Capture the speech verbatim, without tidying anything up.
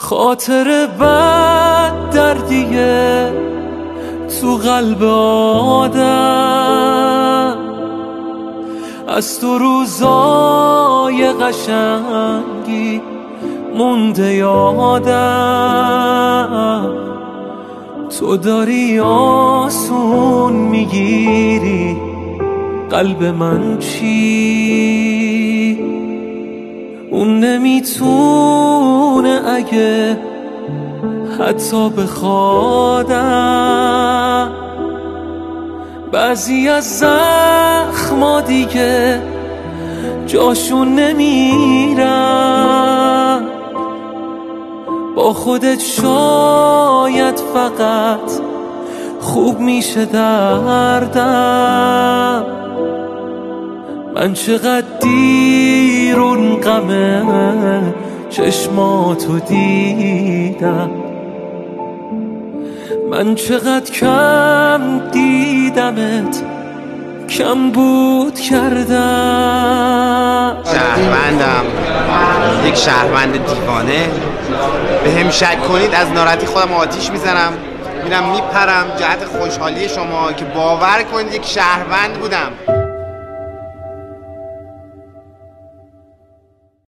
خاطر بد دردیه تو قلب آدم، از تو روزای قشنگی مونده یادم. تو داری آسون میگیری قلب من چی؟ اون نمیتونه اگه حتی بخوادم. بعضی از زخما دیگه جاشون نمیرن، با خودت شاید فقط خوب میشه دردم. من چقدر دیر اون غمه چشماتو دیدم، من چقدر کم دیدمت کم بود کردم. شهروندم، یک شهروند دیوانه. به هم شک کنید از ناراحتی خودم آتیش میزنم، میرم میپرم جهت خوشحالی شما که باور کنید یک شهروند بودم.